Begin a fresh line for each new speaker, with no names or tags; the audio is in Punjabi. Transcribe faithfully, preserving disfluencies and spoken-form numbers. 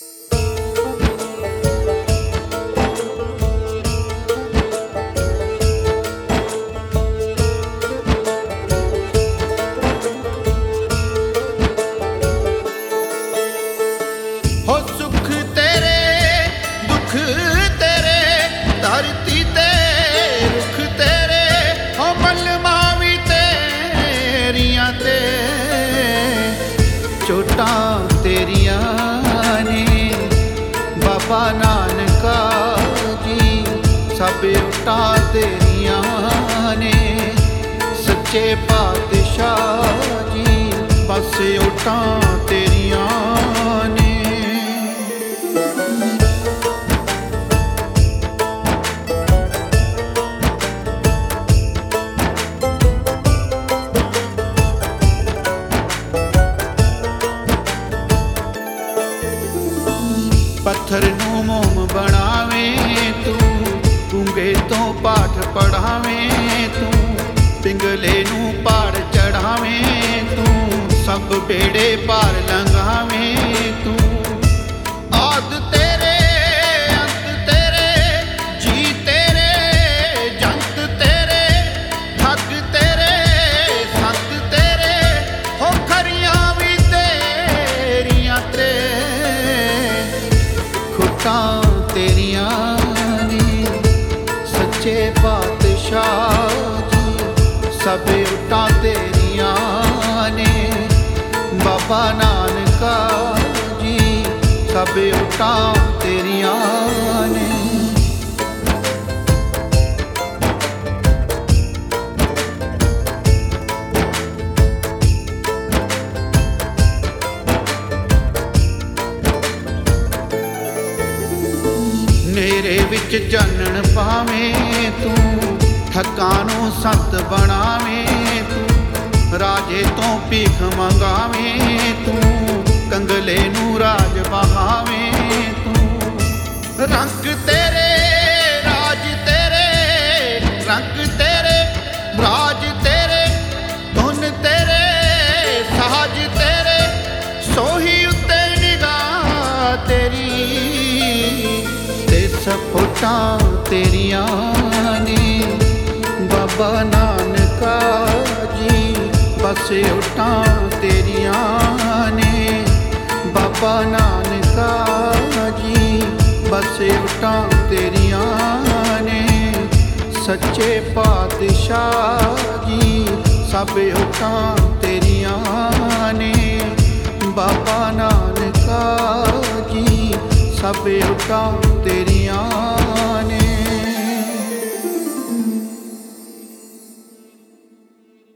ਧਰਤੀ ਤੇ ਰੁੱਖ ਤੇਰੇ ਹੋ ਮਲਮਾਂ ਵੀ ਤੇਰੀਆਂ ਤੇ ਚੋਟਾਂ ਤੇਰੀਆਂ ਨੇ ਬਾਬਾ ਨਾਨਕਾ ਜੀ ਸਭ ਓਟਾਂ ਤੇਰੀਆਂ ਨੇ ਸੱਚੇ ਪਾਤਸ਼ਾਹ ਜੀ ਬਸ ਓਟਾਂ ਤੇਰੀਆਂ ਨੇ। ਪੱਥਰ ਨੂੰ ਮੋਮ ਬਣਾਵੇਂ ਤੂੰ ਗੂੰਗੇ ਤੋਂ ਪਾਠ ਪੜ੍ਹਾਵੇਂ ਤੂੰ ਪਿੰਗਲੇ ਨੂੰ ਪਾੜ ਚੜ੍ਹਾਵੇਂ ਤੂੰ ਸਭ ਬੇੜੇ ਪਾਰ ਲੰਘਾਵੇਂ ਤੂੰ ਆਦ ਤੇਰੇ ਅੰਤ ਤੇਰੇ ਜੀ ਤੇਰੇ ਜੰਤ ਤੇਰੇ ਠੱਗ ਤੇਰੇ ਸੰਤ ਤੇਰੇ ਹੋ ਖਰੀਆਂ ਵੀ ਤੇਰੀਆਂ ਤੇ ਖੁੱਟਾਂ ਤੇਰੀਆਂ ਨੇ ਸੱਚੇ ਪਾਤਸ਼ਾਹ ਜੀ ਸਭ ਓਟਾਂ ਤੇਰੀਆਂ ਨੇ ਬਾਬਾ ਨਾਨਕਾ ਜੀ ਸਭ ਓਟਾਂ ਤੇਰੀਆਂ ਨੇ। ਨੇਰੇ ਵਿੱਚ ਚਾਨਣ ਪਾਵੇਂ ਤੂੰ ਠੱਗਾਂ ਨੂੰ ਸੰਤ ਬਣਾਵੇਂ ਤੂੰ ਰਾਜੇ ਤੋਂ ਭੀਖ ਮੰਗਾਵੇਂ ਤੂੰ ਕੰਗਲੇ ਨੂੰ ਰਾਜ ਬਹਾਵੇਂ ਤੂੰ ਰੰਗ ਤੇਰੇ ਰਾਜ ਤੇਰੇ ਰੰਗ ਤੇਰੇ ਰਾਜ ਤੇਰੇ ਧੁਨ ਤੇਰੇ ਸਾਜ ਤੇਰੇ ਸੋਹੀ ਉੱਤੇ ਨਿਗਾਹ ਤੇਰੀ ਸਪੋਟਾਂ ਤੇਰੀਆਂ ਨੇ ਬਾਬਾ ਨਾਨਕਾ ਜੀ ਬਸ ਓਟਾਂ ਤੇਰੀਆਂ ਨੇ ਬਾਬਾ ਨਾਨਕਾ ਜੀ ਬਸ ਓਟਾਂ ਤੇਰੀਆਂ ਨੇ ਸੱਚੇ ਪਾਤਸ਼ਾਹ ਜੀ ਸਭ ਓਟਾਂ ਤੇਰੀਆਂ ਨੇ ਬਾਬਾ ਨਾਨਕਾ ਜੀ ਸਭ ਓਟਾਂ ਤੇਰੀਆਂ